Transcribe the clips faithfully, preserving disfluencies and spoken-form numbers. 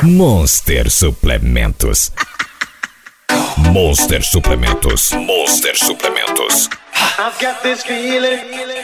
Monster Suplementos. Monster Suplementos. Monster Suplementos. I've got this feeling.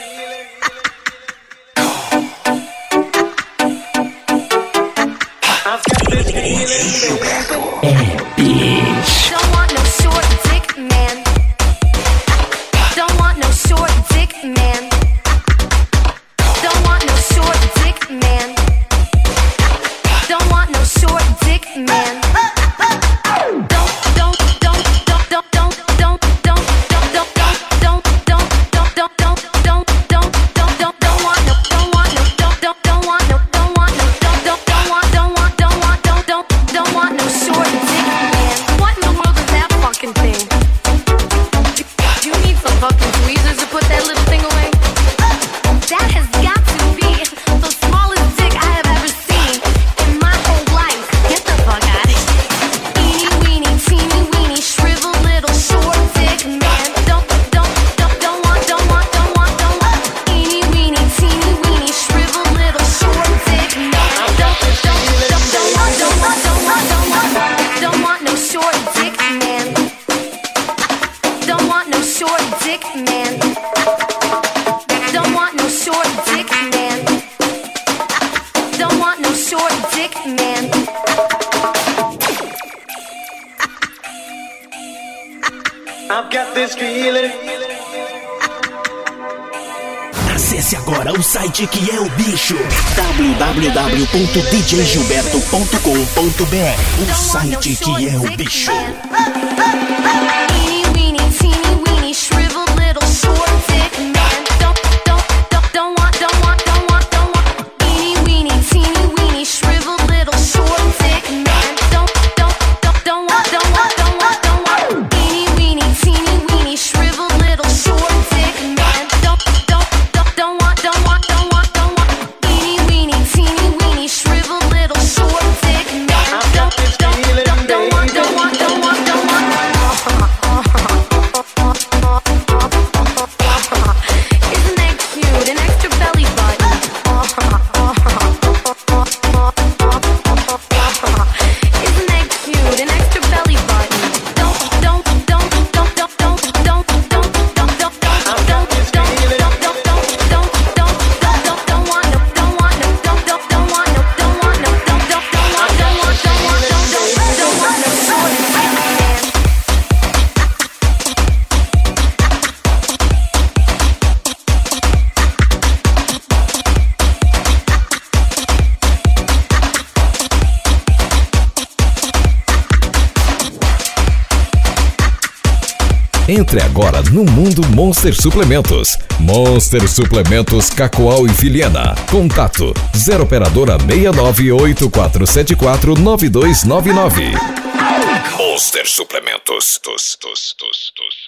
I've got this feeling. É, bitch. Don't want no short dick man. Don't want no short dick man. Don't want no short dick man. Don't want no short dick man. Don't don't don't don't don't don't don't don't don't don't don't don't don't don't don't don't don't want no don't want no don't don't don't want no don't want no don't don't don't want don't want don't want don't don't don't want no short dick man. What in the world is that fucking thing? Do you need some fucking tweezers to put that little thing away? That has got to be the smallest dick I have ever seen in my whole life. Get the fuck out of here. Eeny weeny, teeny weeny, shriveled little short dick man. Don't, don't, don't, don't want, don't want, don't want, don't want. Eeny weeny, teeny weeny, shriveled little short dick man. Don't, don't, don't, don't want, don't want, don't want, don't want. Don't want no short dick man. Don't want no short dick man. Don't want no short dick man. Don't want no short dick man. I've got this feeling. Acesse agora o site que é o bicho. w w w ponto d j gilberto ponto com ponto b r. O site que é o bicho. Eeny weeny, teeny weeny, shriveled little short dick man. Don't, don't, don't, don't want, don't want, don't want, don't want. Eeny weeny, teeny weeny, shriveled little short dick man. Don't, don't, don't, don't want, don't want, don't want, don't want. Eeny weeny, teeny weeny, shriveled little short dick man. Don't, don't, don't, don't want, don't want, don't want, don't want. Eeny weeny, teeny weeny, shriveled little short dick man. Don't, don't, don't, don't want, don't want, don't want, don't want. Isn't that cute? An extra belly button. Isn't that cute? An extra belly button. Don't, don't, don't, don't, don't, don't, don't, don't, don't, don't, don't, don't, don't, don't, don't, don't, don't want no, don't want no, don't, don't, don't want no, don't want no, don't, don't, don't want, don't want, don't want, don't, don't, don't want no short dick man. Entre agora no mundo Monster Suplementos. Monster Suplementos Cacoal e Filiena. Contato zero operadora seis nove oito quatro sete quatro nove dois nove nove. Monster Suplementos. Tos, tos, tos, tos.